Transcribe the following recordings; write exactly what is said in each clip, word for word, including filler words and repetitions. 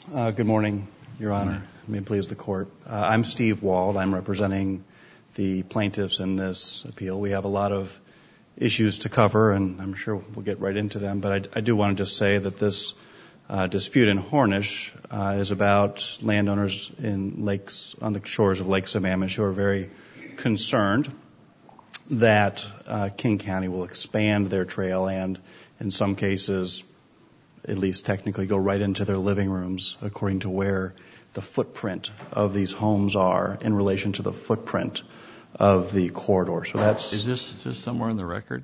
Uh, good morning, Your Honor. May it please the Court. Uh, I'm Steve Wald. I'm representing the plaintiffs in this appeal. We have a lot of issues to cover, and I'm sure we'll get right into them. But I, I do want to just say that this uh, dispute in Hornish uh, is about landowners in lakes on the shores of Lake Sammamish who are very concerned that uh, King County will expand their trail and, in some cases, at least technically, go right into their living rooms according to where the footprint of these homes are in relation to the footprint of the corridor. So that's is this is this somewhere in the record?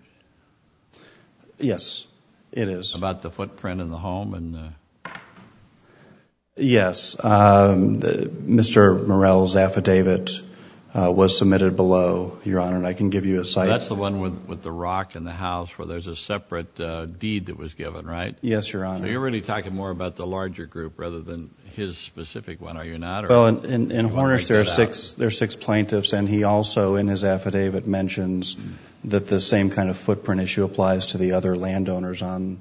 Yes, it is. About the footprint in the home and uh... yes, um, the, Mister Morell's affidavit uh, was submitted below, Your Honor, and I can give you a cite. That's the one with with the rock in the house where there's a separate uh, deed that was given, right? Yes, Your Honor. So you're really talking more about the larger group rather than his specific one, are you not? Or well, in, in, in Hornish there are six there are six plaintiffs, and he also in his affidavit mentions mm. that the same kind of footprint issue applies to the other landowners on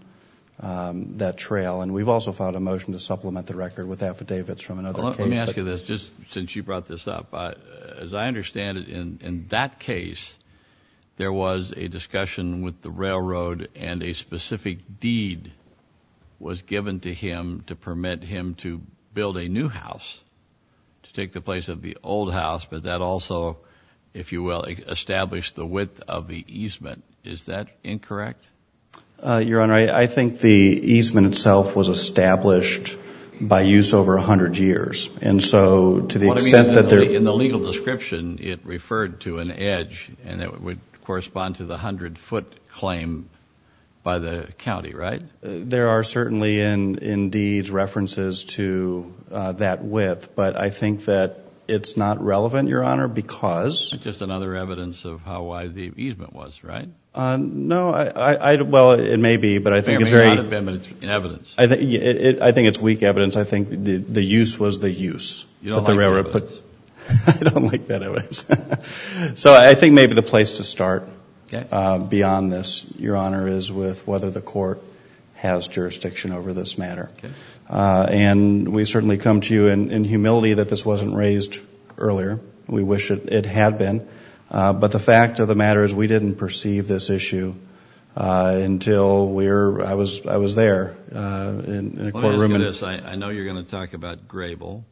um, that trail. And we've also filed a motion to supplement the record with affidavits from another well, case. Let me ask you this, just since you brought this up. I, as I understand it, in, in that case, there was a discussion with the railroad and a specific deed was given to him to permit him to build a new house to take the place of the old house, but that also, if you will, established the width of the easement. Is that incorrect? Uh, Your Honor, I, I think the easement itself was established by use over a hundred years, and so to the what extent I mean, that there in the legal description, it referred to an edge, and it would correspond to the hundred-foot claim by the county, right? Uh, there are certainly in, in deeds references to uh, that width, but I think that it's not relevant, Your Honor, because... It's just another evidence of how wide the easement was, right? Uh, no, I, I, I, well, it may be, but I think it it's may very... Not have been, but it's in evidence. I think it, it, I think it's weak evidence. I think the the use was the use you don't that the like railroad the put. I don't like that evidence. So I think maybe the place to start okay. uh, beyond this, Your Honor, is with whether the court has jurisdiction over this matter. Okay. Uh, and we certainly come to you in, in humility that this wasn't raised earlier. We wish it, it had been. Uh, but the fact of the matter is we didn't perceive this issue uh, until we were, I was I was there uh, in, in a courtroom. Let me ask you this. I, I know you're going to talk about Grable,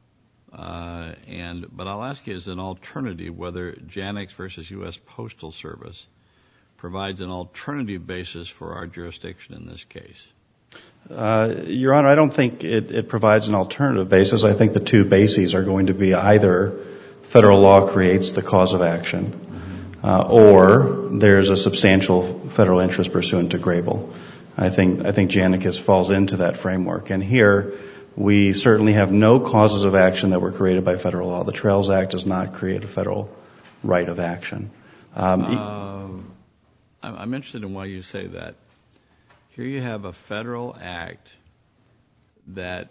uh, and but I'll ask you as an alternative whether Janix versus U S Postal Service provides an alternative basis for our jurisdiction in this case. Uh, Your Honor, I don't think it, it provides an alternative basis. I think the two bases are going to be either federal law creates the cause of action, mm-hmm. uh, or there's a substantial federal interest pursuant to Grable. I think I think Janicus falls into that framework. And here, we certainly have no causes of action that were created by federal law. The Trails Act does not create a federal right of action. Um, uh, I'm interested in why you say that. Here you have a federal act that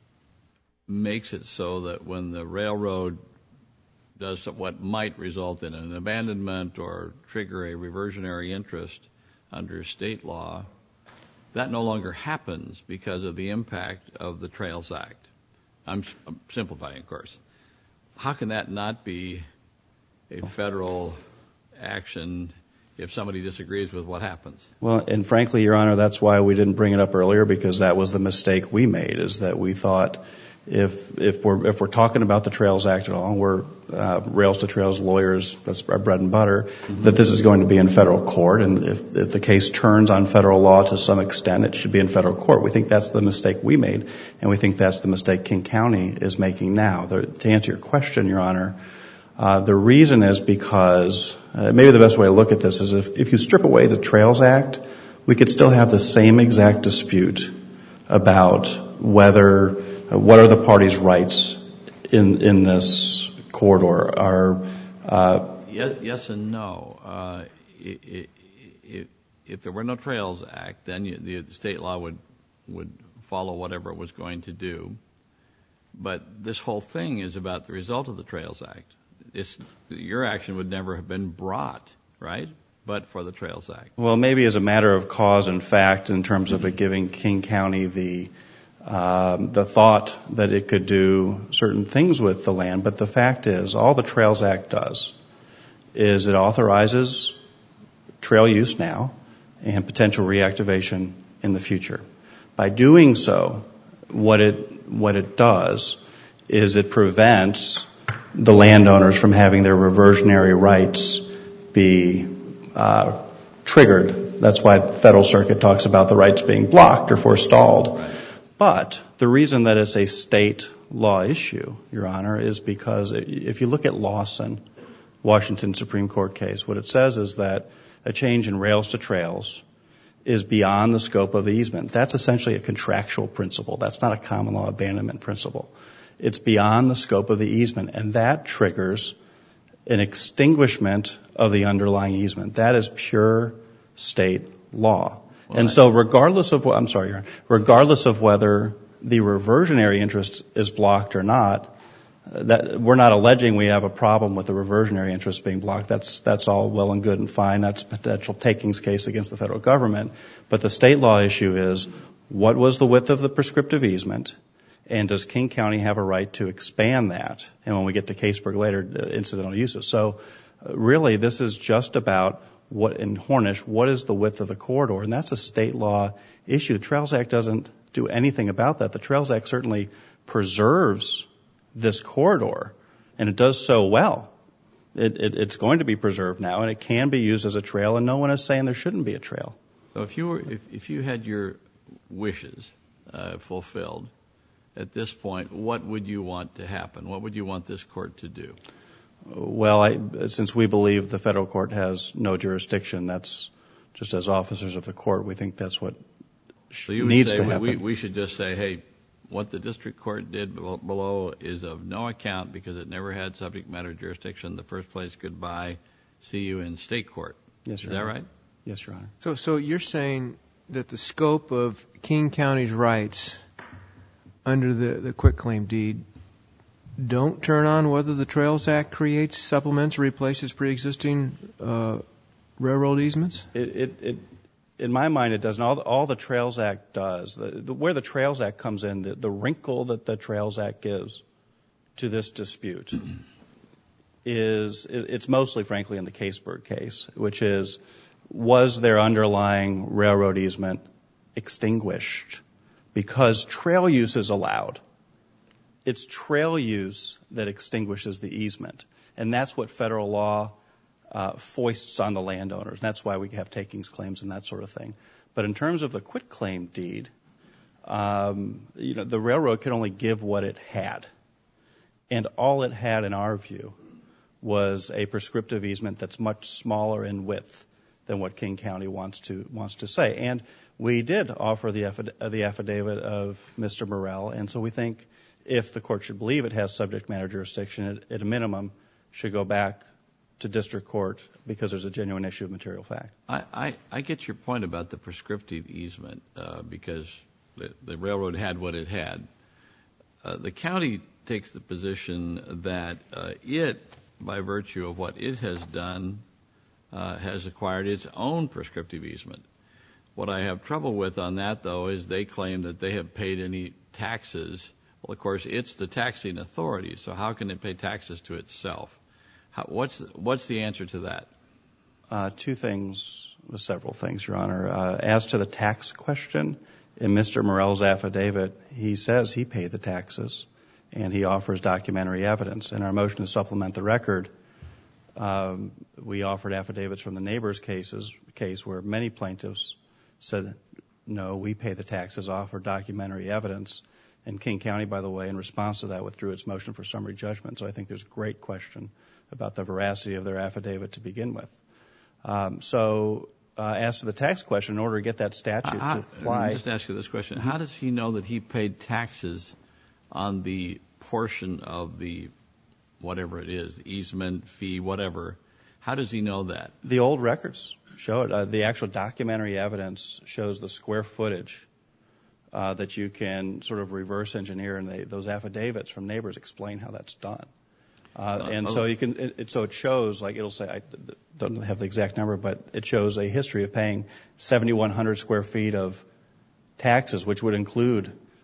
makes it so that when the railroad does what might result in an abandonment or trigger a reversionary interest under state law, that no longer happens because of the impact of the Trails Act. I'm, I'm simplifying, of course. How can that not be a federal action if somebody disagrees with what happens? Well, and frankly, Your Honor, that's why we didn't bring it up earlier, because that was the mistake we made, is that we thought if if we're if we're talking about the Trails Act at all, and we're uh, Rails to Trails lawyers, that's our bread and butter, mm-hmm. that this is going to be in federal court, and if, if the case turns on federal law to some extent, it should be in federal court. We think that's the mistake we made, and we think that's the mistake King County is making now. The, to answer your question, Your Honor, Uh, the reason is because, uh, maybe the best way to look at this is if, if you strip away the Trails Act, we could still have the same exact dispute about whether, uh, what are the parties' rights in, in this corridor. Are, uh, yes, yes and no. Uh, it, it, if there were no Trails Act, then you, the state law would, would follow whatever it was going to do. But this whole thing is about the result of the Trails Act. It's, your action would never have been brought, right, but for the Trails Act. Well, maybe as a matter of cause and fact in terms of it giving King County the um, the thought that it could do certain things with the land. But the fact is, all the Trails Act does is it authorizes trail use now and potential reactivation in the future. By doing so, what it what it does is it prevents the landowners from having their reversionary rights be uh, triggered. That's why the Federal Circuit talks about the rights being blocked or forestalled. Right. But the reason that it's a state law issue, Your Honor, is because if you look at Lawson, Washington Supreme Court case, what it says is that a change in rails to trails is beyond the scope of the easement. That's essentially a contractual principle. That's not a common law abandonment principle. It's beyond the scope of the easement, and that triggers an extinguishment of the underlying easement. That is pure state law. Well, and so regardless of what, I'm sorry, Your Honor, regardless of whether the reversionary interest is blocked or not, that we're not alleging we have a problem with the reversionary interest being blocked. That's that's all well and good and fine. That's a potential takings case against the federal government. But the state law issue is, what was the width of the prescriptive easement, and does King County have a right to expand that? And when we get to Caseburg later, uh, incidental uses. So uh, really, this is just about what in Hornish, what is the width of the corridor? And that's a state law issue. The Trails Act doesn't do anything about that. The Trails Act certainly preserves this corridor, and it does so well. It, it, it's going to be preserved now, and it can be used as a trail, and no one is saying there shouldn't be a trail. So if you were, if, if you had your wishes uh, fulfilled at this point, what would you want to happen? What would you want this court to do? Well, I, since we believe the federal court has no jurisdiction, that's just as officers of the court, we think that's what sh- so you would needs say to we, happen. We, we should just say, hey, what the district court did below is of no account because it never had subject matter jurisdiction in the first place. Goodbye. See you in state court. Yes, Your Is that Honor. right? Yes, Your Honor. So, so you're saying that the scope of King County's rights under the, the quitclaim deed don't turn on whether the Trails Act creates, supplements, or replaces pre-existing uh, railroad easements? It, it, it, in my mind, it doesn't. All, all the Trails Act does, the, the, where the Trails Act comes in, the, the wrinkle that the Trails Act gives to this dispute is, it, it's mostly, frankly, in the Caseburg case, which is, was their underlying railroad easement extinguished because trail use is allowed? It's trail use that extinguishes the easement, and that's what federal law uh, foists on the landowners. That's why we have takings claims and that sort of thing. But in terms of the quitclaim deed, um, you know, the railroad could only give what it had, and all it had, in our view, was a prescriptive easement that's much smaller in width than what King County wants to wants to say. And we did offer the affid- the affidavit of Mister Morrell, and so we think, if the court should believe it has subject matter jurisdiction, it, at a minimum, should go back to district court because there's a genuine issue of material fact. I, I, I get your point about the prescriptive easement uh, because the, the railroad had what it had. Uh, the county takes the position that uh, it, by virtue of what it has done, uh, has acquired its own prescriptive easement. What I have trouble with on that, though, is they claim that they have paid any taxes. Well, of course, it's the taxing authority, so how can it pay taxes to itself? How, what's, what's the answer to that? Uh, two things, several things, Your Honor. Uh, as to the tax question, in Mister Morrell's affidavit, he says he paid the taxes, and he offers documentary evidence. In our motion to supplement the record, um, we offered affidavits from the neighbors' cases, case where many plaintiffs said, no, we pay the taxes, offered documentary evidence. And King County, by the way, in response to that, withdrew its motion for summary judgment. So I think there's great question about the veracity of their affidavit to begin with. Um, so uh, as to the tax question, in order to get that statute I, to apply... Let me just ask you this question. How does he know that he paid taxes on the portion of the, whatever it is, the easement, fee, whatever? How does he know that? The old records show it. Uh, the actual documentary evidence shows the square footage Uh, that you can sort of reverse engineer, and they, those affidavits from neighbors explain how that's done. Uh, uh, and oh. so you can, it, it, so it shows, like it'll say, I don't have the exact number, but it shows a history of paying seventy-one hundred square feet of taxes, which would include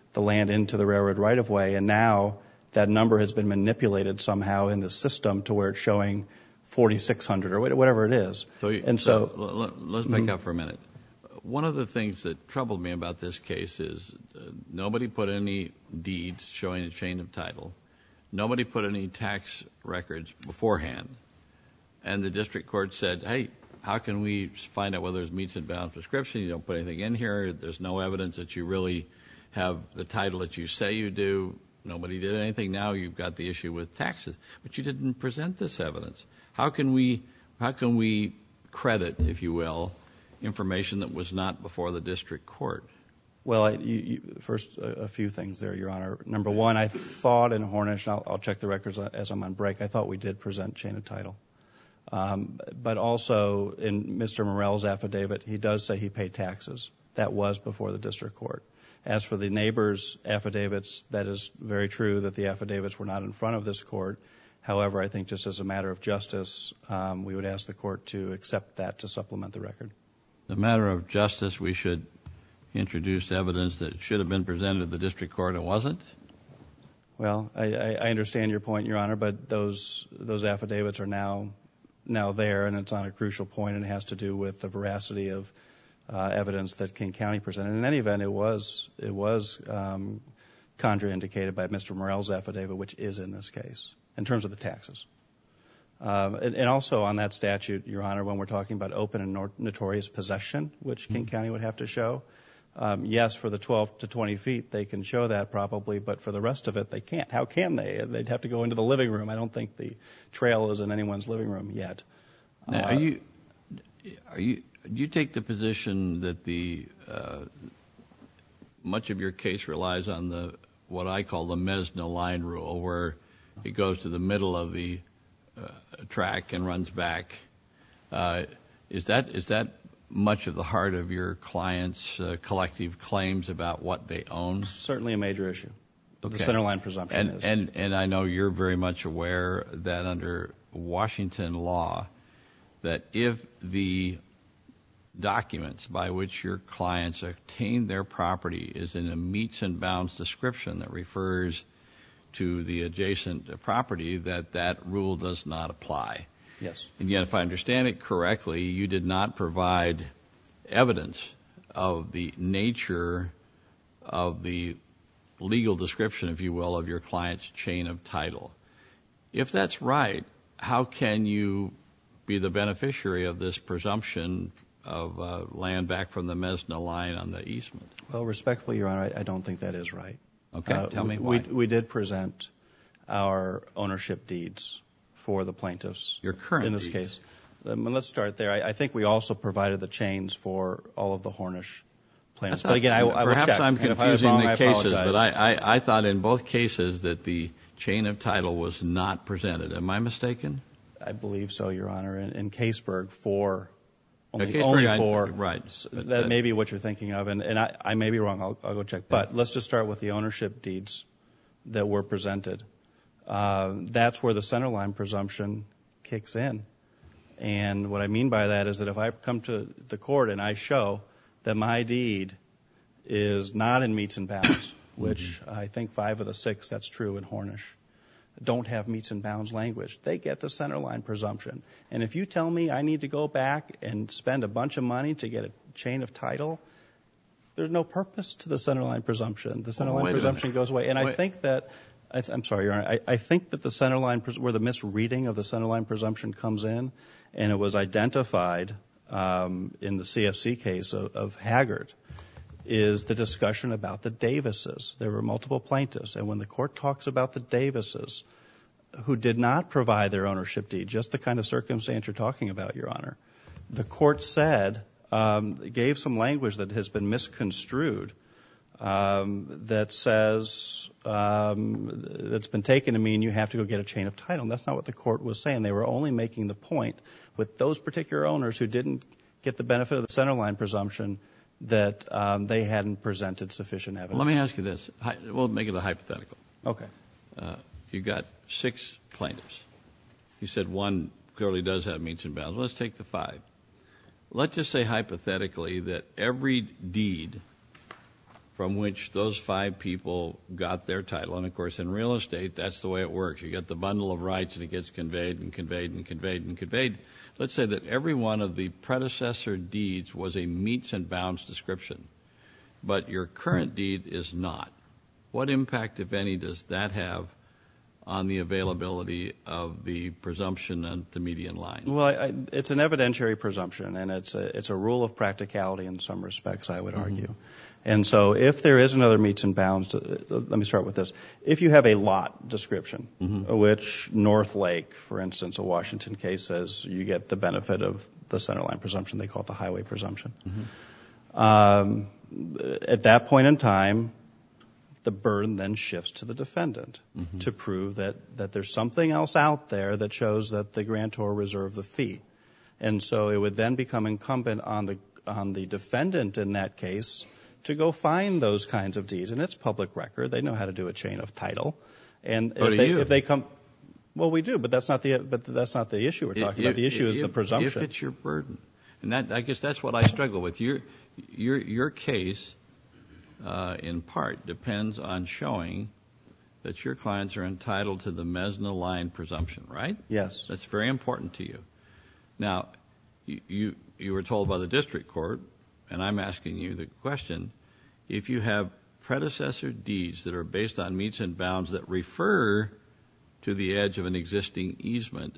the land into the railroad right-of-way, and now that number has been manipulated somehow in the system to where it's showing forty-six hundred or whatever it is. So you, and so, so let, let's back mm-hmm. up for a minute. One of the things that troubled me about this case is uh, nobody put any deeds showing a chain of title. Nobody put any tax records beforehand. And the district court said, hey, how can we find out whether there's meets and bounds prescription? You don't put anything in here. There's no evidence that you really have the title that you say you do. Nobody did anything. Now you've got the issue with taxes. But you didn't present this evidence. How can we, how can we credit, if you will, information that was not before the district court? Well, I, you, you, first, a, a few things there, Your Honor. Number one, I thought in Hornish, and I'll, I'll check the records as I'm on break, I thought we did present chain of title. Um, but also in Mister Morell's affidavit, he does say he paid taxes. That was before the district court. As for the neighbors' affidavits, that is very true that the affidavits were not in front of this court. However, I think just as a matter of justice, um, we would ask the court to accept that to supplement the record. The matter of justice, we should introduce evidence that should have been presented to the district court and wasn't? Well, I, I, I understand your point, Your Honor, but those those affidavits are now now there, and it's on a crucial point, and it has to do with the veracity of uh, evidence that King County presented. In any event, it was it was um, contraindicated by Mister Morell's affidavit, which is in this case, in terms of the taxes. Um, and, and also on that statute, Your Honor, when we're talking about open and nor- notorious possession, which mm-hmm. King County would have to show, um, yes, for the twelve to twenty feet, they can show that probably, but for the rest of it, they can't. How can they? They'd have to go into the living room. I don't think the trail is in anyone's living room yet. Now, uh, are you, are you, do you take the position that the, uh, much of your case relies on the, what I call the Mesna line rule, where it goes to the middle of the Uh, track and runs back. Uh, is that is that much of the heart of your clients' uh, collective claims about what they own? Certainly a major issue. Okay. The centerline presumption and, is. And, and I know you're very much aware that under Washington law, that if the documents by which your clients obtain their property is in a meets and bounds description that refers to the adjacent property, that that rule does not apply. Yes. And yet, if I understand it correctly, you did not provide evidence of the nature of the legal description, if you will, of your client's chain of title. If that's right, how can you be the beneficiary of this presumption of uh, land back from the Mesna line on the easement? Well, respectfully, Your Honor, I, I don't think that is right. Okay, uh, tell me why. We, we did present our ownership deeds for the plaintiffs. Your current in this deeds. case. Um, let's start there. I, I think we also provided the chains for all of the Hornish plaintiffs. But again, I, I will check. Perhaps I'm confusing wrong, the I cases, apologize. but I, I, I thought in both cases that the chain of title was not presented. Am I mistaken? I believe so, Your Honor. In, in Caseburg, for only, Caseburg, only I, for right. So that may be what you're thinking of, and, and I, I may be wrong. I'll, I'll go check. But let's just start with the ownership deeds that were presented. Uh, that's where the centerline presumption kicks in. And what I mean by that is that if I come to the court and I show that my deed is not in meets and bounds, which I think five of the six, that's true in Hornish, don't have meets and bounds language, they get the centerline presumption. And if you tell me I need to go back and spend a bunch of money to get a chain of title, there's no purpose to the centerline presumption. The centerline oh, presumption goes away. And wait. I think that, I'm sorry, Your Honor, I, I think that the centerline, where the misreading of the centerline presumption comes in, and it was identified um, in the C F C case of, of Haggard, is the discussion about the Davises. There were multiple plaintiffs, and when the court talks about the Davises, who did not provide their ownership deed, just the kind of circumstance you're talking about, Your Honor, the court said, um, gave some language that has been misconstrued, um, that says, um, that's been taken to mean you have to go get a chain of title. And that's not what the court was saying. They were only making the point with those particular owners who didn't get the benefit of the centerline presumption that um, they hadn't presented sufficient evidence. Well, let me ask you this. Hi, we'll make it a hypothetical. Okay. Uh, you got six plaintiffs. You said one clearly does have meets and bounds. Let's take the five. Let's just say hypothetically that every deed from which those five people got their title. And, of course, in real estate, that's the way it works. You get the bundle of rights, and it gets conveyed and conveyed and conveyed and conveyed. Let's say that every one of the predecessor deeds was a metes and bounds description, but your current deed is not. What impact, if any, does that have on the availability of the presumption at the median line? Well, I, it's an evidentiary presumption, and it's a, it's a rule of practicality in some respects, I would mm-hmm. argue. And so if there is another metes and bounds, uh, let me start with this. If you have a lot description, mm-hmm. which North Lake, for instance, a Washington case says you get the benefit of the centerline presumption, they call it the highway presumption. Mm-hmm. Um, at that point in time, the burden then shifts to the defendant mm-hmm. to prove that, that there's something else out there that shows that the grantor reserved the fee. And so it would then become incumbent on the on the defendant in that case to go find those kinds of deeds. And it's public record. They know how to do a chain of title. And but if they, you? if they come, well, we do, but that's not the but that's not the issue we're talking if, about. The issue if, is the presumption. If it's your burden, and that I guess that's what I struggle with. Your your your case, uh, in part, depends on showing that your clients are entitled to the Mesna-Line presumption, right? Yes. That's very important to you. Now, you you, you were told by the district court, and I'm asking you the question, if you have predecessor deeds that are based on metes and bounds that refer to the edge of an existing easement,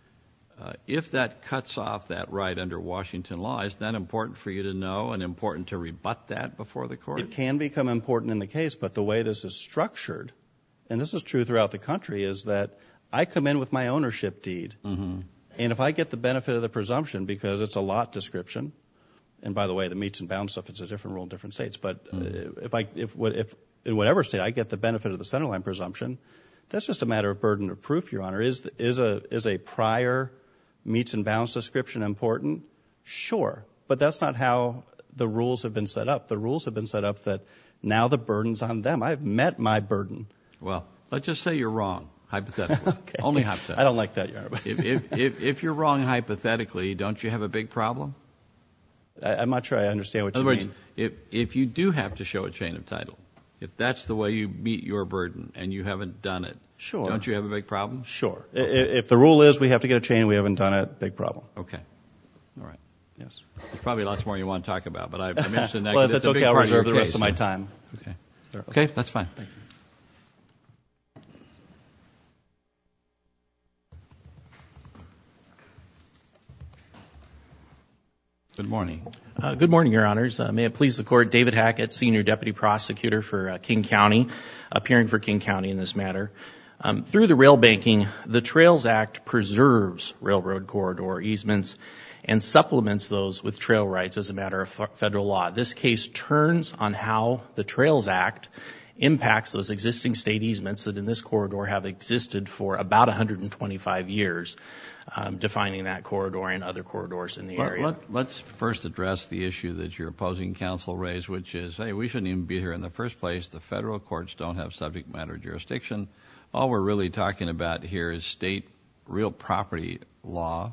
uh, if that cuts off that right under Washington law, is that important for you to know and important to rebut that before the court? It can become important in the case, but the way this is structured, and this is true throughout the country, is that I come in with my ownership deed, mm-hmm. and if I get the benefit of the presumption because it's a lot description, and by the way, the metes and bounds stuff, it's a different rule in different states. But mm. if I, if, if in whatever state I get the benefit of the centerline presumption, that's just a matter of burden of proof, Your Honor. Is is a is a prior metes and bounds description important? Sure, but that's not how the rules have been set up. The rules have been set up that now the burden's on them. I've met my burden. Well, let's just say you're wrong, hypothetically. Okay. Only hypothetically. I don't like that, Your Honor. if, if if if you're wrong hypothetically, don't you have a big problem? I'm not sure I understand what you mean. In other mean. words, if, if you do have to show a chain of title, if that's the way you meet your burden and you haven't done it, sure. don't you have a big problem? Sure. Okay. If the rule is we have to get a chain and we haven't done it, big problem. Okay. All right. Yes. There's probably lots more you want to talk about, but I'm interested in that. Well, if that's okay, I'll reserve the case, rest of my so. time. Okay. Okay, that's fine. Thank you. Good morning. Uh, good morning, Your Honors. Uh, may it please the Court, David Hackett, Senior Deputy Prosecutor for uh, King County, appearing for King County in this matter. Um, through the rail banking, the Trails Act preserves railroad corridor easements and supplements those with trail rights as a matter of f- federal law. This case turns on how the Trails Act impacts those existing state easements that in this corridor have existed for about one hundred twenty-five years. Um, defining that corridor and other corridors in the let, area. Let, let's first address the issue that your opposing counsel raised, which is, hey, we shouldn't even be here in the first place. The federal courts don't have subject matter jurisdiction. All we're really talking about here is state real property law,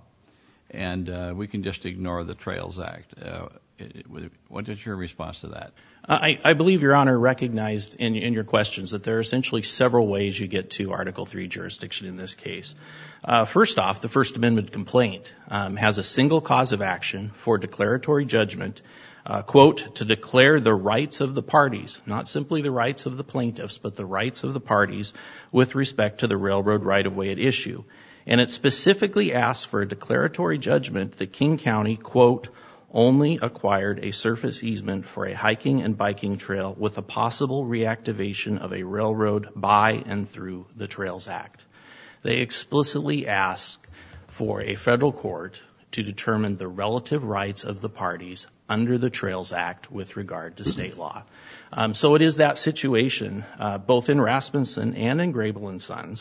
and uh, we can just ignore the Trails Act. Uh, it, it, what is your response to that? I, I believe Your Honor recognized in, in your questions that there are essentially several ways you get to Article three jurisdiction in this case. Uh, first off, the First Amendment complaint um, has a single cause of action for declaratory judgment, uh, quote, to declare the rights of the parties, not simply the rights of the plaintiffs, but the rights of the parties with respect to the railroad right-of-way at issue. And it specifically asks for a declaratory judgment that King County, quote, only acquired a surface easement for a hiking and biking trail with a possible reactivation of a railroad by and through the Trails Act. They explicitly ask for a federal court to determine the relative rights of the parties under the Trails Act with regard to state law. Um, so it is that situation, uh, both in Rasmussen and in Grable and Sons,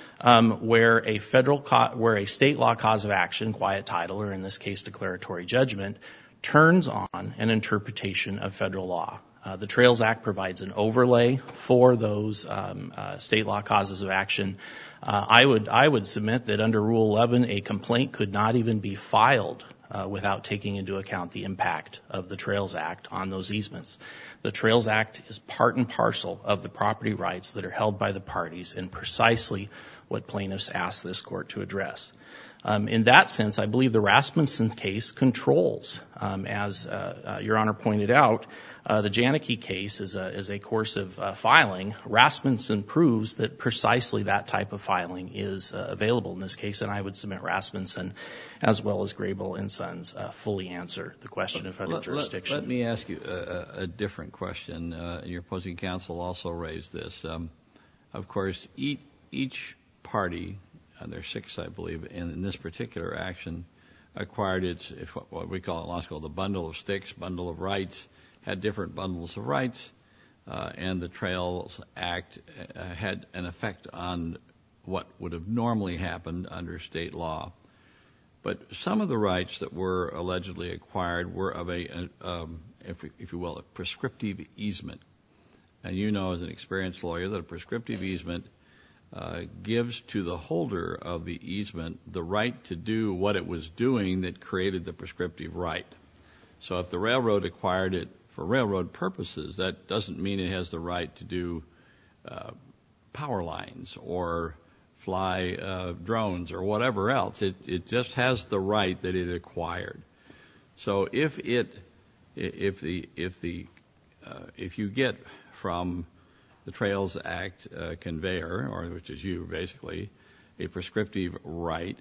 um, where a federal, co- where a state law cause of action, quiet title, or in this case declaratory judgment, turns on an interpretation of federal law. Uh, the Trails Act provides an overlay for those um, uh, state law causes of action. Uh, I would I would submit that under Rule eleven, a complaint could not even be filed uh, without taking into account the impact of the Trails Act on those easements. The Trails Act is part and parcel of the property rights that are held by the parties, and precisely what plaintiffs asked this court to address. Um, in that sense, I believe the Rasmussen case controls. Um, as uh, uh, Your Honor pointed out, uh, the Janicki case is a, is a course of uh, filing. Rasmussen proves that precisely that type of filing is uh, available in this case, and I would submit Rasmussen, as well as Grable and Sons, uh, fully answer the question of federal let, jurisdiction. Let, let me ask you a, a different question. Uh, your opposing counsel also raised this. Um, of course, each, each party, and there's six, I believe, in, in this particular action, acquired its, if what we call in law school, the bundle of sticks, bundle of rights, had different bundles of rights, uh, and the Trails Act uh, had an effect on what would have normally happened under state law. But some of the rights that were allegedly acquired were of a, a um, if, if you will, a prescriptive easement. And you know as an experienced lawyer that a prescriptive easement Uh, gives to the holder of the easement the right to do what it was doing that created the prescriptive right. So if the railroad acquired it for railroad purposes, that doesn't mean it has the right to do uh, power lines or fly uh, drones or whatever else. It, it just has the right that it acquired. So if it, if the, if the, uh, if you get from the Trails Act uh, conveyor, or which is you basically, a prescriptive right,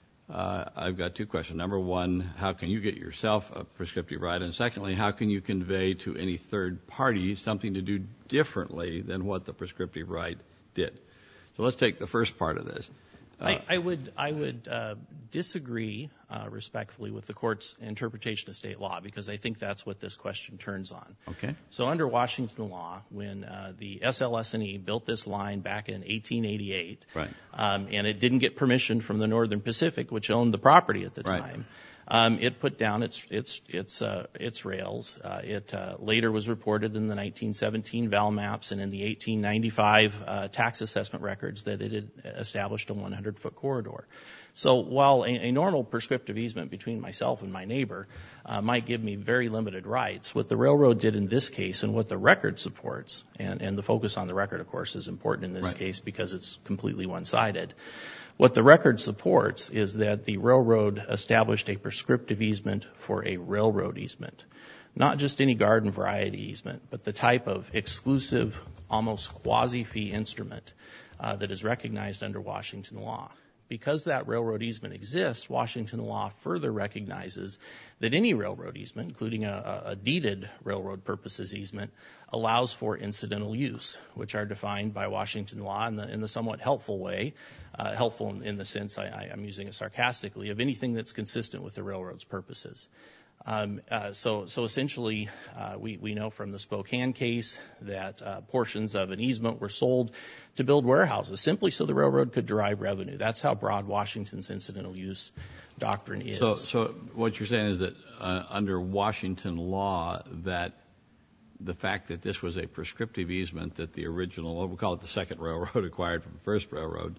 uh, I've got two questions. Number one, how can you get yourself a prescriptive right? And secondly, how can you convey to any third party something to do differently than what the prescriptive right did? So let's take the first part of this. Uh, I, I would I would uh, disagree uh, respectfully with the court's interpretation of state law, because I think that's what this question turns on. Okay. So under Washington law, when uh, the S L S N E built this line back in eighteen eighty-eight, right. um, and it didn't get permission from the Northern Pacific, which owned the property at the Right. time, um, it put down its its its uh, its rails. Uh, it uh, later was reported in the nineteen seventeen Val maps and in the eighteen ninety-five uh, tax assessment records that it had established a one hundred foot corridor. So while a, a normal prescriptive easement between myself and my neighbor uh, might give me very limited rights, what the railroad did in this case and what the record supports, and, and the focus on the record, of course, is important in this Right. case because it's completely one-sided. What the record supports is that the railroad established a prescriptive easement for a railroad easement. Not just any garden variety easement, but the type of exclusive, almost quasi-fee instrument uh, that is recognized under Washington law. Because that railroad easement exists, Washington law further recognizes that any railroad easement, including a, a deeded railroad purposes easement, allows for incidental use, which are defined by Washington law in the, in the somewhat helpful way, uh, helpful in, in the sense I, I, I'm using it sarcastically, of anything that's consistent with the railroad's purposes. Um, uh, so, so essentially, uh, we, we know from the Spokane case that uh, portions of an easement were sold to build warehouses simply so the railroad could derive revenue. That's how broad Washington's incidental use doctrine is. So, so what you're saying is that uh, under Washington law, that the fact that this was a prescriptive easement that the original, we'll call it the second railroad acquired from the first railroad,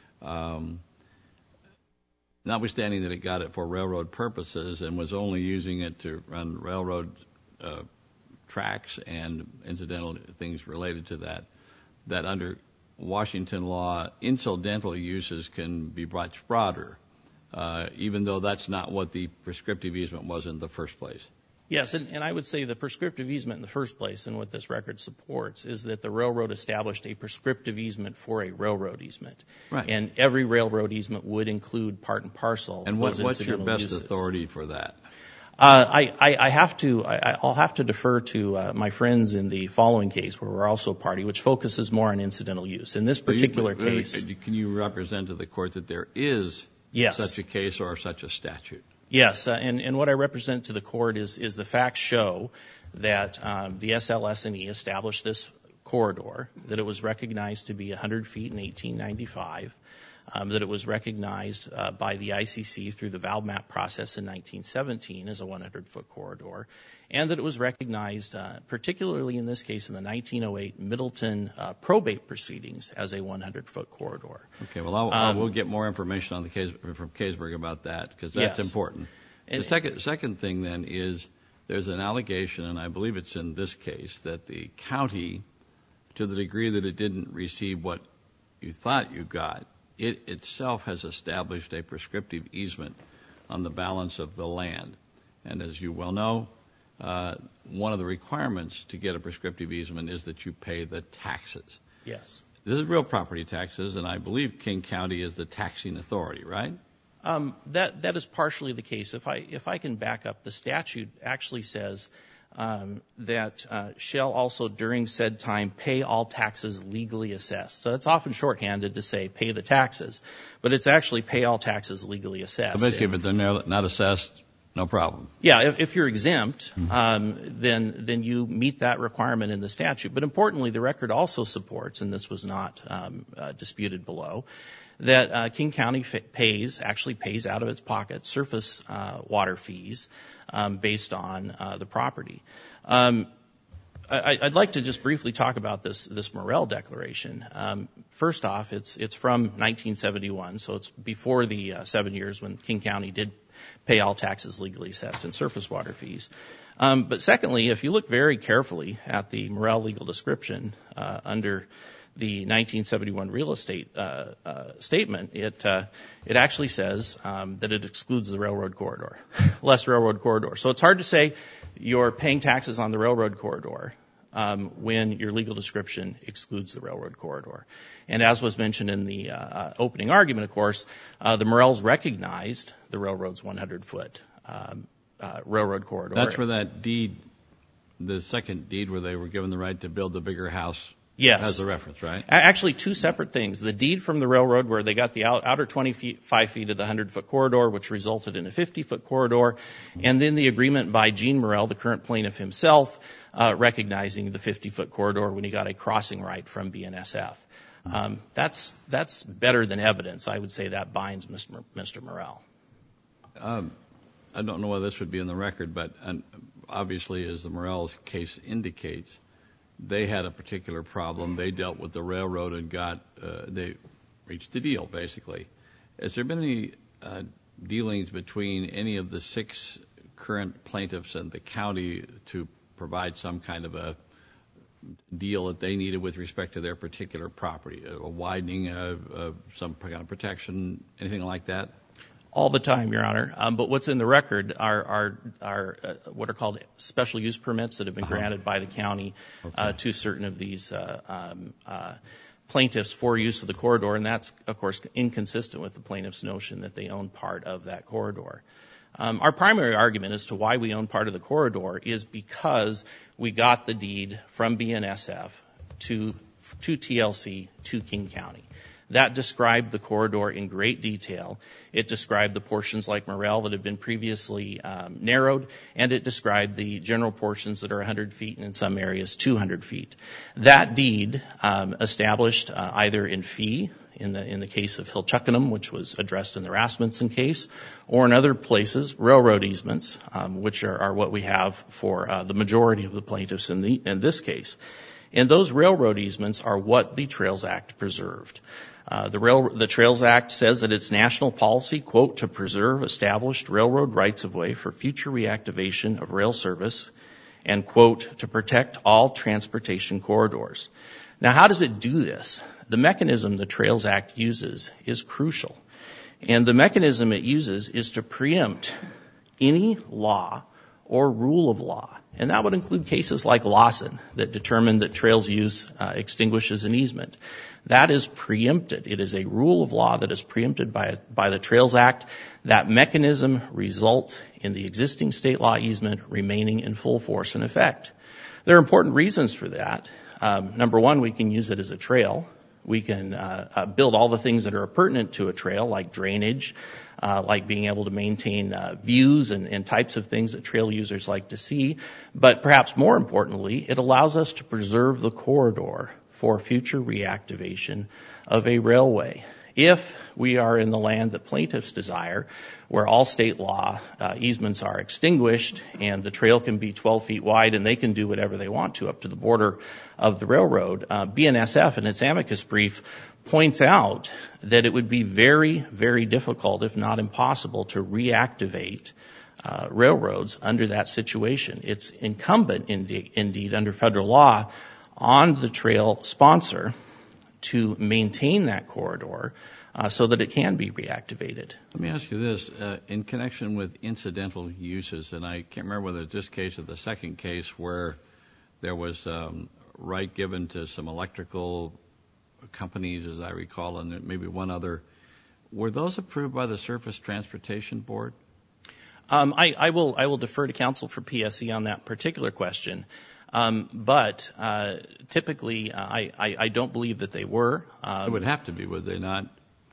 um, notwithstanding that it got it for railroad purposes and was only using it to run railroad uh, tracks and incidental things related to that, that under Washington law, incidental uses can be much broader, uh, even though that's not what the prescriptive easement was in the first place. Yes, and, and I would say the prescriptive easement in the first place, and what this record supports, is that the railroad established a prescriptive easement for a railroad easement. Right. And every railroad easement would include part and parcel. And what, those what's your incidental best uses. authority for that? Uh, I, I, I have to, I, I'll have to defer to uh, my friends in the following case, where we're also a party, which focuses more on incidental use. In this particular So you, case, can you represent to the court that there is yes. such a case or such a statute? Yes, uh, and, and what I represent to the court is, is the facts show that um, the S L S N E established this corridor, that it was recognized to be one hundred feet in eighteen ninety-five, um, that it was recognized uh, by the I C C through the Val map process in nineteen seventeen as a one hundred foot corridor, and that it was recognized, uh, particularly in this case in the nineteen oh eight Middleton uh, probate proceedings, as a one hundred foot corridor. Okay, well, I'll, Um, I'll, we'll get more information on the case from Kaysberg about that, because that's yes. important. The second, second thing, then, is there's an allegation, and I believe it's in this case, that the county, to the degree that it didn't receive what you thought you got, it itself has established a prescriptive easement on the balance of the land. And as you well know, uh, one of the requirements to get a prescriptive easement is that you pay the taxes. Yes. This is real property taxes, and I believe King County is the taxing authority, right? Um, that that is partially the case. If I if I can back up, the statute actually says um, that uh, shall also during said time pay all taxes legally assessed. So it's often shorthanded to say pay the taxes, but it's actually pay all taxes legally assessed. So basically, if they're not assessed, no problem. Yeah, if, if you're exempt, um, then then you meet that requirement in the statute. But importantly, the record also supports, and this was not um, uh, disputed below, that uh, King County f- pays actually pays out of its pocket surface uh, water fees um, based on uh, the property. Um, I, I'd like to just briefly talk about this this Morrell Declaration. Um, first off, it's it's from nineteen seventy-one, so it's before the uh, seven years when King County did pay all taxes legally assessed and surface water fees. Um, but secondly, if you look very carefully at the Morrell legal description uh, under the nineteen seventy-one real estate uh, uh, statement, it uh, it actually says um, that it excludes the railroad corridor, less railroad corridor. So it's hard to say you're paying taxes on the railroad corridor um, when your legal description excludes the railroad corridor. And as was mentioned in the uh, opening argument, of course, uh, the Morrells recognized the railroad's one hundred foot um, uh, railroad corridor. That's where that deed, the second deed where they were given the right to build the bigger house, yes, has the reference, right? Actually, two separate things. The deed from the railroad where they got the out, outer twenty-five feet of the one hundred foot corridor, which resulted in a fifty foot corridor, and then the agreement by Gene Morrell, the current plaintiff himself, uh, recognizing the fifty foot corridor when he got a crossing right from B N S F. Um, that's that's better than evidence. I would say that binds Mister Mister Morrell. Um, I don't know whether this would be in the record, but um, obviously, as the Morrell case indicates, they had a particular problem. They dealt with the railroad and got uh, they reached a deal, basically. Has there been any uh, dealings between any of the six current plaintiffs and the county to provide some kind of a deal that they needed with respect to their particular property, a widening of, of some kind of protection, anything like that? All the time, Your Honor. Um, but what's in the record are, are, are uh, what are called special use permits that have been uh-huh. granted by the county okay. uh, to certain of these uh, um, uh, plaintiffs for use of the corridor, and that's, of course, inconsistent with the plaintiff's notion that they own part of that corridor. Um, our primary argument as to why we own part of the corridor is because we got the deed from B N S F to, to T L C to King County. That described the corridor in great detail. It described the portions like Morrell that had been previously um, narrowed, and it described the general portions that are one hundred feet and in some areas two hundred feet. That deed um, established uh, either in fee, in the in the case of Hilchuckenham, which was addressed in the Rasmussen case, or in other places, railroad easements, um, which are, are what we have for uh, the majority of the plaintiffs in the in this case. And those railroad easements are what the Trails Act preserved. Uh, the, rail, the Trails Act says that it's national policy, quote, to preserve established railroad rights-of-way for future reactivation of rail service, and, quote, to protect all transportation corridors. Now, how does it do this? The mechanism the Trails Act uses is crucial. And the mechanism it uses is to preempt any law or rule of law. And that would include cases like Lawson that determine that trails use uh, extinguishes an easement. That is preempted. It is a rule of law that is preempted by, by the Trails Act. That mechanism results in the existing state law easement remaining in full force and effect. There are important reasons for that. Um, number one, we can use it as a trail. We can uh, uh, build all the things that are pertinent to a trail, like drainage, uh, like being able to maintain uh, views and, and types of things that trail users like to see. But perhaps more importantly, it allows us to preserve the corridor for future reactivation of a railway. If we are in the land that plaintiffs desire, where all state law uh, easements are extinguished and the trail can be twelve feet wide and they can do whatever they want to up to the border of the railroad, uh, B N S F in its amicus brief points out that it would be very, very difficult, if not impossible, to reactivate uh, railroads under that situation. It's incumbent, indeed, indeed, under federal law on the trail sponsor to maintain that corridor uh, so that it can be reactivated. Let me ask you this. Uh, in connection with incidental uses, and I can't remember whether it's this case or the second case where there was um, right given to some electrical companies, as I recall, and maybe one other, were those approved by the Surface Transportation Board? Um, I, I will I will defer to counsel for P S E on that particular question. Um, but uh, typically, uh, I, I, I don't believe that they were. Um, it would have to be, would they not,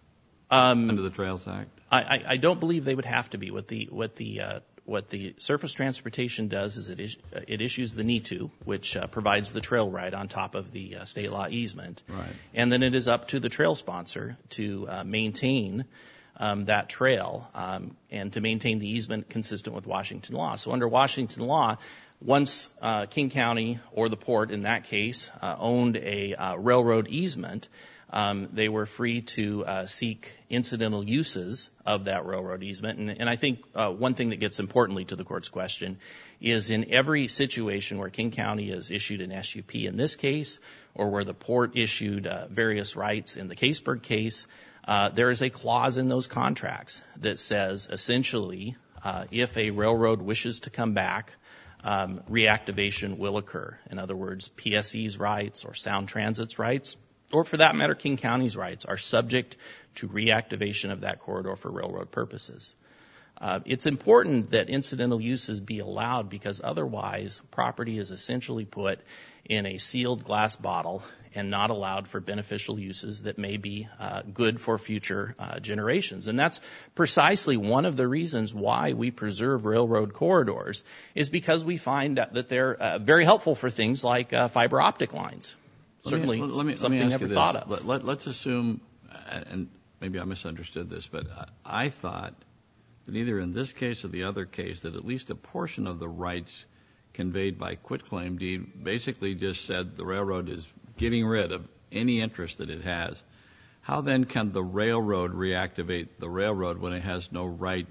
um, under the Trails Act? I, I, I don't believe they would have to be. What the what the uh, what the Surface Transportation does is it is, uh, it issues the N E T U, which uh, provides the trail right on top of the uh, state law easement, right. And then it is up to the trail sponsor to uh, maintain um, that trail um, and to maintain the easement consistent with Washington law. So under Washington law, once uh, King County or the port in that case uh, owned a uh, railroad easement, um, they were free to uh, seek incidental uses of that railroad easement. And, and I think uh, one thing that gets importantly to the court's question is in every situation where King County has issued an S U P in this case or where the port issued uh, various rights in the Caseburg case, uh, there is a clause in those contracts that says essentially uh, if a railroad wishes to come back, Um, reactivation will occur. In other words, P S E's rights or Sound Transit's rights, or for that matter, King County's rights, are subject to reactivation of that corridor for railroad purposes. Uh, it's important that incidental uses be allowed because otherwise property is essentially put in a sealed glass bottle and not allowed for beneficial uses that may be uh, good for future uh, generations. And that's precisely one of the reasons why we preserve railroad corridors is because we find that they're uh, very helpful for things like uh, fiber optic lines. Let Certainly me, let me, something let me never ask you thought this. of. Let, let, let's assume, and maybe I misunderstood this, but I, I thought that either in this case or the other case that at least a portion of the rights conveyed by quitclaim deed basically just said the railroad is getting rid of any interest that it has. How then can the railroad reactivate the railroad when it has no right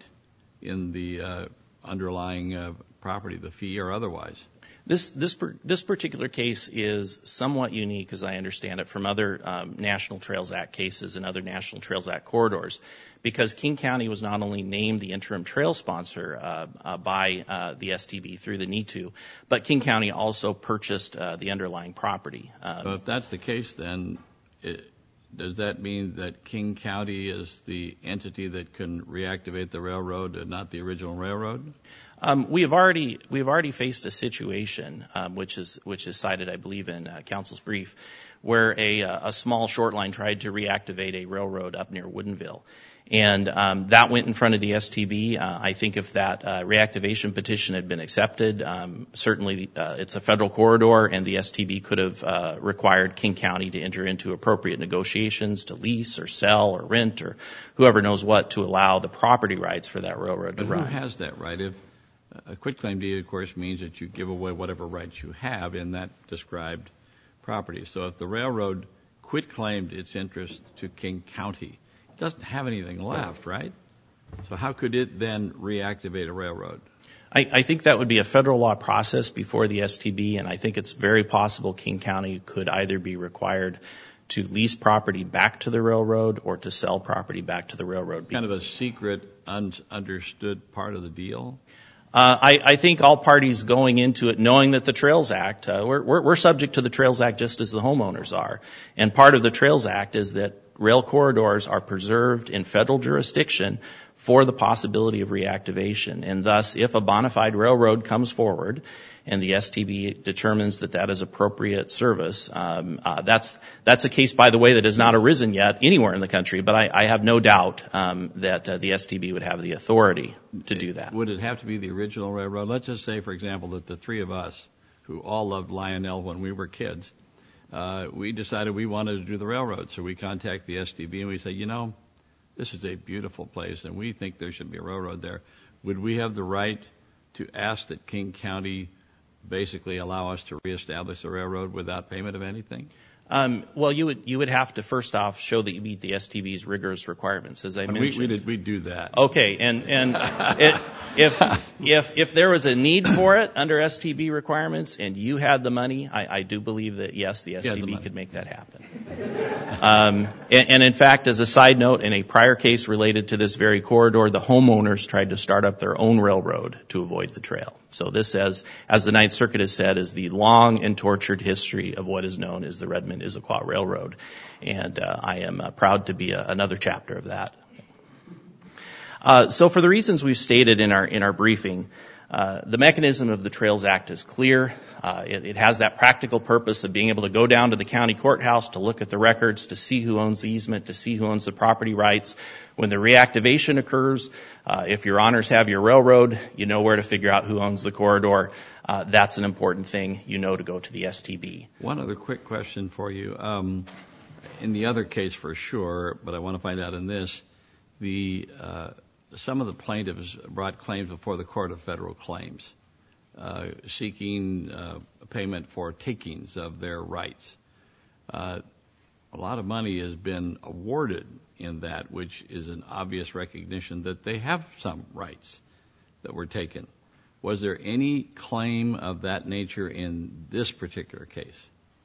in the uh, underlying uh, property, the fee or otherwise? This this this particular case is somewhat unique, as I understand it, from other um, National Trails Act cases and other National Trails Act corridors, because King County was not only named the interim trail sponsor uh, uh, by uh, the S T B through the N E T U, but King County also purchased uh, the underlying property. Um, so if that's the case, then it, does that mean that King County is the entity that can reactivate the railroad and not the original railroad? Um, we have already we have already faced a situation um, which is which is cited, I believe, in uh, counsel's brief, where a a small short line tried to reactivate a railroad up near Woodinville, and um, that went in front of the S T B. Uh, I think if that uh, reactivation petition had been accepted, um, certainly uh, it's a federal corridor, and the S T B could have uh, required King County to enter into appropriate negotiations to lease or sell or rent or whoever knows what to allow the property rights for that railroad to but run. Who has that right? If a quitclaim deed, of course, means that you give away whatever rights you have in that described property. So if the railroad quitclaimed its interest to King County, it doesn't have anything left, right? So how could it then reactivate a railroad? I, I think that would be a federal law process before the S T B, and I think it's very possible King County could either be required to lease property back to the railroad or to sell property back to the railroad. Kind of a secret, un- understood part of the deal? Uh, I, I think all parties going into it, knowing that the Trails Act, uh, we're, we're, we're subject to the Trails Act just as the homeowners are. And part of the Trails Act is that rail corridors are preserved in federal jurisdiction for the possibility of reactivation. And thus, if a bona fide railroad comes forward and the S T B determines that that is appropriate service, um, uh, that's that's a case, by the way, that has not arisen yet anywhere in the country. But I, I have no doubt um, that uh, the S T B would have the authority to do that. Would it have to be the original railroad? Let's just say, for example, that the three of us, who all loved Lionel when we were kids, uh, we decided we wanted to do the railroad. So we contact the S T B and we say, you know, this is a beautiful place and we think there should be a railroad there. Would we have the right to ask that King County basically allow us to reestablish the railroad without payment of anything? Um, well, you would you would have to first off show that you meet the S T B's rigorous requirements, as I And mentioned. we, we did we do that. Okay, and and it, if if if there was a need for it under S T B requirements, and you had the money, I, I do believe that yes, the S T B could make that happen. Um, and, and in fact, as a side note, in a prior case related to this very corridor, the homeowners tried to start up their own railroad to avoid the trail. So this, as as the Ninth Circuit has said, is the long and tortured history of what is known as the Redmond-Issaquah Railroad, and uh, I am uh, proud to be a, another chapter of that. Uh, so for the reasons we've stated in our in our briefing, uh, the mechanism of the Trails Act is clear. Uh, it, it has that practical purpose of being able to go down to the county courthouse to look at the records, to see who owns the easement, to see who owns the property rights. When the reactivation occurs, uh, if your honors have your railroad, you know where to figure out who owns the corridor. Uh, that's an important thing. You know to go to the S T B. One other quick question for you. Um, in the other case for sure, but I want to find out in this, the uh, some of the plaintiffs brought claims before the Court of Federal Claims, uh, seeking uh, payment for takings of their rights. Uh, a lot of money has been awarded in that, which is an obvious recognition that they have some rights that were taken. Was there any claim of that nature in this particular case?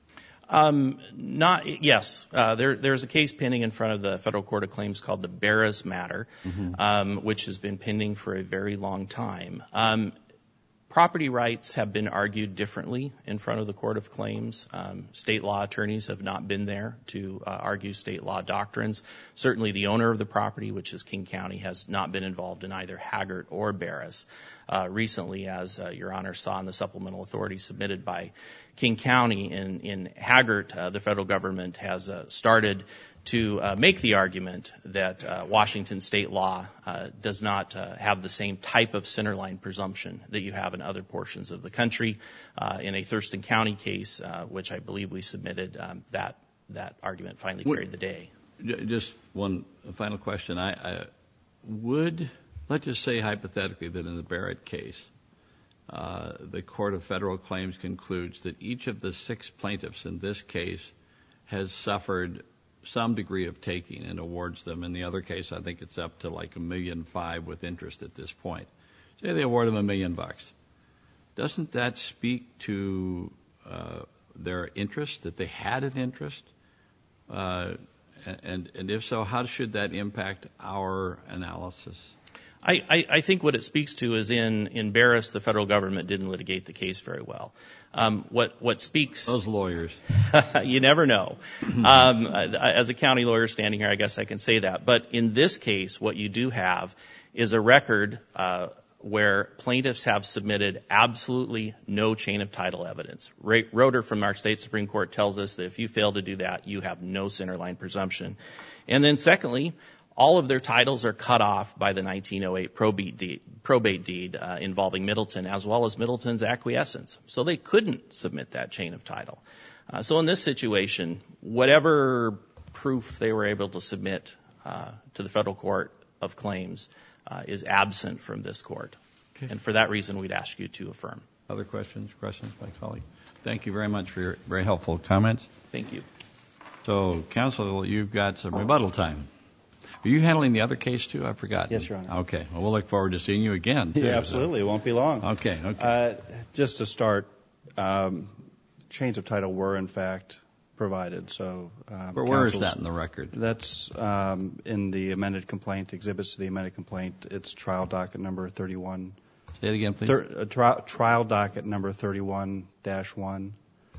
Um, not yes. Uh, there, there's a case pending in front of the Federal Court of Claims called the Barras matter, mm-hmm. um, which has been pending for a very long time. Um, property rights have been argued differently in front of the Court of Claims. Um, state law attorneys have not been there to uh, argue state law doctrines. Certainly, the owner of the property, which is King County, has not been involved in either Haggart or Barras. Uh, recently, as uh, Your Honor saw in the supplemental authority submitted by King County in, in Haggart, uh, the federal government has uh, started to uh, make the argument that uh, Washington state law uh, does not uh, have the same type of centerline presumption that you have in other portions of the country. Uh, in a Thurston County case, uh, which I believe we submitted, um, that that argument finally carried the day. Just one final question. I, I would, let's just say hypothetically that in the Barrett case, uh, the Court of Federal Claims concludes that each of the six plaintiffs in this case has suffered some degree of taking and awards them. In the other case, I think it's up to like a million five with interest at this point. Say they award them a million bucks. Doesn't that speak to uh, their interest, that they had an interest? Uh, and, and if so, how should that impact our analysis? I, I, I think what it speaks to is in, in Barras, the federal government didn't litigate the case very well. Um, what, what speaks... Those lawyers. You never know. um, as a county lawyer standing here, I guess I can say that. But in this case, what you do have is a record uh, where plaintiffs have submitted absolutely no chain of title evidence. Ray Roeder from our state Supreme Court tells us that if you fail to do that, you have no centerline presumption. And then secondly, all of their titles are cut off by the nineteen oh eight probate deed, probate deed uh, involving Middleton, as well as Middleton's acquiescence. So they couldn't submit that chain of title. Uh, so in this situation, whatever proof they were able to submit uh, to the Federal Court of Claims uh, is absent from this court. Okay. And for that reason, we'd ask you to affirm. Other questions? Questions, my colleague? Thank you very much for your very helpful comments. Thank you. So, counsel, you've got some rebuttal time. Are you handling the other case, too? I forgot. Yes, Your Honor. Okay. Well, we'll look forward to seeing you again, too. Yeah, absolutely. So. It won't be long. Okay. Okay. Uh, just to start, um, chains of title were, in fact, provided. So, um, where, where is that in the record? That's um, in the amended complaint, exhibits to the amended complaint. It's trial docket number thirty-one. Say it again, please. Thir- uh, tri- trial docket number thirty-one dash one.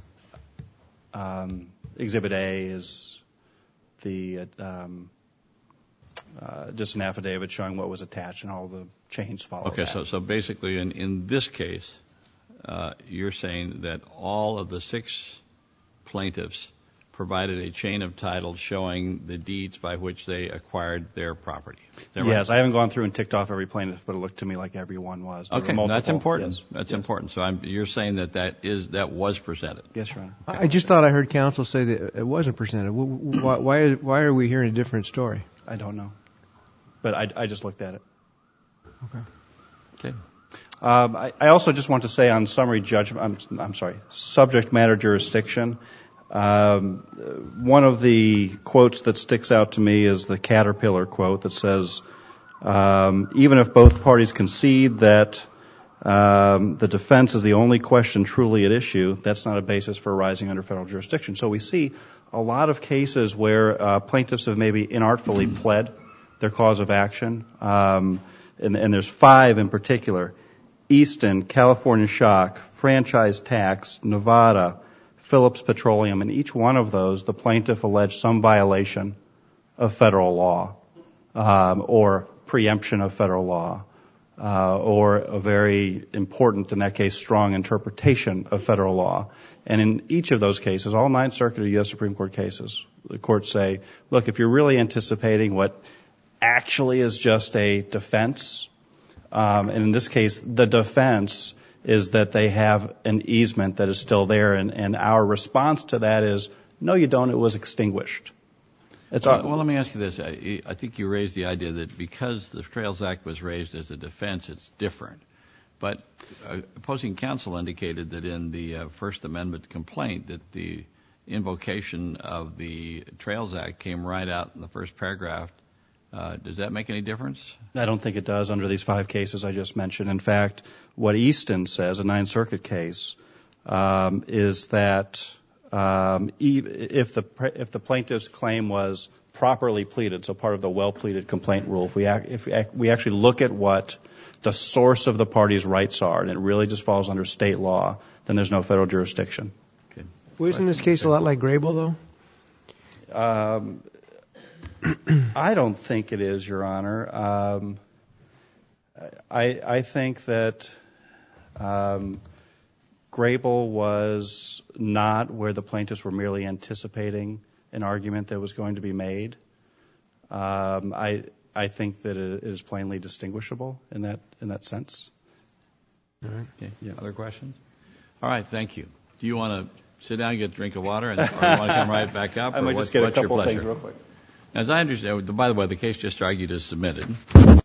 Um, exhibit A is the... Um, Uh, just an affidavit showing what was attached and all the chains followed. Okay, that. so so basically, in in this case, uh, you're saying that all of the six plaintiffs provided a chain of title showing the deeds by which they acquired their property. Is that yes, right? I haven't gone through and ticked off every plaintiff, but it looked to me like every one was. There okay, that's important. Yes. That's yes. important. So I'm, you're saying that that is that was presented. Yes, Your Honor. Okay. I just thought I heard counsel say that it wasn't presented. Why why, why are we hearing a different story? I don't know. But I, I just looked at it. Okay. Okay. Um, I, I also just want to say on summary judgment, I'm, I'm sorry, subject matter jurisdiction, Um, one of the quotes that sticks out to me is the Caterpillar quote that says, um, even if both parties concede that um, the defense is the only question truly at issue, that's not a basis for arising under federal jurisdiction. So we see a lot of cases where uh, plaintiffs have maybe inartfully pled their cause of action, um, and, and there's five in particular: Easton, California Shock, Franchise Tax, Nevada, Phillips Petroleum. In each one of those, the plaintiff alleged some violation of federal law, um, or preemption of federal law, uh, or a very important, in that case, strong interpretation of federal law. And in each of those cases, all Ninth Circuit or U S Supreme Court cases, the courts say, look, if you're really anticipating what actually is just a defense, um, and in this case, the defense is that they have an easement that is still there, and, and our response to that is, no, you don't, it was extinguished. It's well, well, let me ask you this. I, I think you raised the idea that because the Trails Act was raised as a defense, it's different. But uh, opposing counsel indicated that in the uh, First Amendment complaint that the invocation of the Trails Act came right out in the first paragraph. Uh, does that make any difference? I don't think it does under these five cases I just mentioned. In fact, what Easton says, a Ninth Circuit case, um, is that um, if the if the plaintiff's claim was properly pleaded, so part of the well-pleaded complaint rule, if we act, if we actually look at what the source of the party's rights are, and it really just falls under state law, then there's no federal jurisdiction. Okay. Well, isn't this case a lot like Grable, though? Um, I don't think it is, Your Honor. Um, I, I think that um, Grable was not where the plaintiffs were merely anticipating an argument that was going to be made. Um, I I think that it is plainly distinguishable in that in that sense. All right. Okay. Yeah. Other questions? All right. Thank you. Do you want to sit down and get a drink of water, and, or you want to come right back up? I might what, just get a couple your things real quick. As I understand, by the way, the case just argued is submitted.